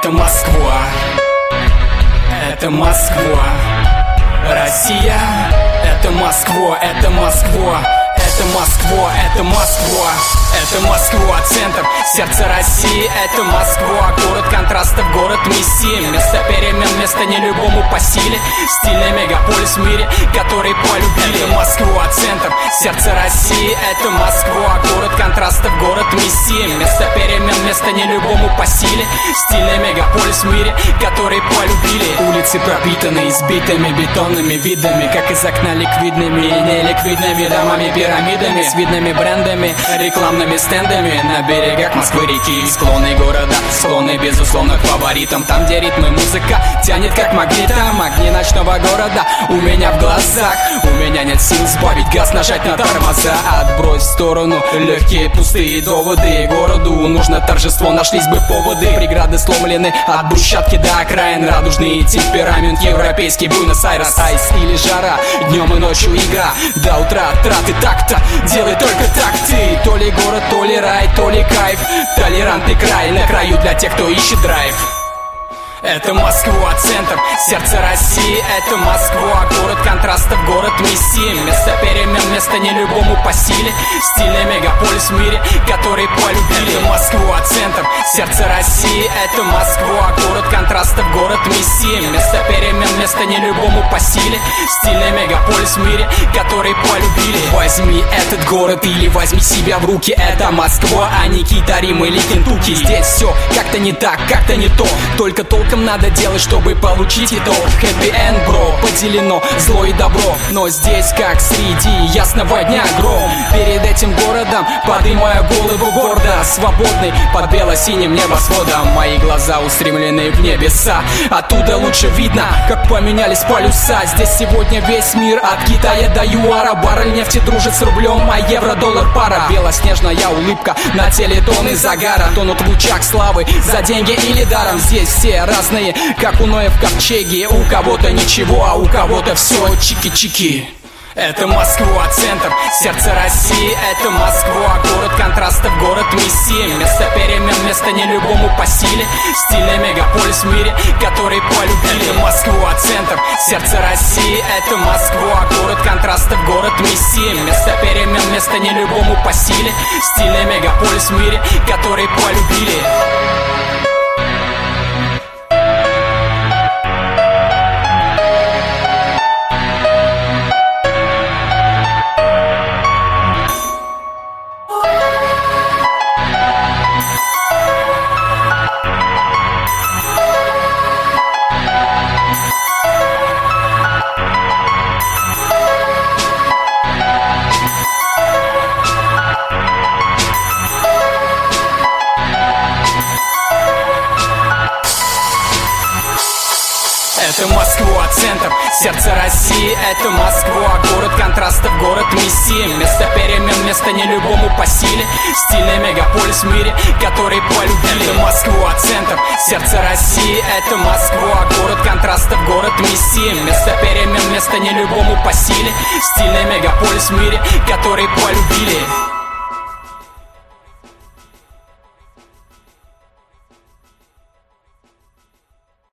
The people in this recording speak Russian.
Это Москва, это Москва, Россия, это Москва, это Москва, это Москва, это Москва, это Москва, центр, сердце России, это Москва, город контрастов, город миссии, место перемен, место не любому по силе, стильный мегаполис в мире, который полюбили. Это Москва, центр, сердце России, это Москва, город контрастов, город миссии, место перемен, место не любому по силе, стильный мегаполис в мире, который полюбили. Улицы пропитаны избитыми бетонными видами, как из окна ликвидными и неликвидными домами, пирамидами, с видными брендами, рекламными стендами на берегах Москвы-реки. Склоны города, склоны безусловно к фаворитам, там где ритмы музыка тянет как магнитом. Огни ночного города у меня в глазах, у меня нет сил сбавить газ, нажать на тормоза. Отбрось в сторону легкие пустые доводы, городу нужно торжество, нашлись бы поводы. Преграды сломлены от брусчатки до окраин, радужный темперамент европейский Буэнос-Айрес. Айс или жара, днем и ночью игра, до утра траты такта, делай только так ты. То ли город, то ли рай, то ли кайф, толерантный край на краю для тех, кто ищет драйв. Это Москва, центр, сердце России, это Москва, город контрастов, город миссии, место перемен, место не любому по силе, стильный мегаполис в мире, который полюбили. Это Москва, центр, сердце России, это Москва, город контрастов, город миссии, место перемен, место не любому по силе, стильный мегаполис в мире, который полюбили. Возьми этот город или возьми себя в руки, это Москва, а не Китай, Рим или Кентукки. Здесь все как-то не так, как-то не то, только толком надо делать, чтобы получить итог. Happy end, бро, поделено зло и добро, но здесь как среди ясного дня гром. Перед этим городом поднимаю голову гордо, свободный под бело-синим небосводом. Мои глаза устремлены в небеса, оттуда лучше видно, как поменялись полюса. Здесь сегодня весь мир от Китая до ЮАРа, баррель нефти дружит с рублем, а евро-доллар пара. Белоснежная улыбка на теле, тонны загара тонут в лучах славы, за деньги или даром. Здесь все разные, как у Ноя в ковчеге, у кого-то ничего, а у кого-то все чики-чики. Это Москва, центр, сердце России, это Москва, город контрастов, город миссии, место перемен, место не любому по силе, стильный мегаполис в мире, который полюбили. Это Москва, центр, сердце России, это Москва, город контрастов, город миссии, место перемен, место не любому по силе, стильный мегаполис в мире, который полюбили. Это Москва, центр, сердце России, это Москва, город контрастов, город миссии, место перемен, место не любому по силе, стильный мегаполис в мире, который полюбили. Это Москва, центр, сердце России, это Москва, город контрастов, город миссии, место перемен, место не любому по силе, стильный мегаполис в мире, который полюбили.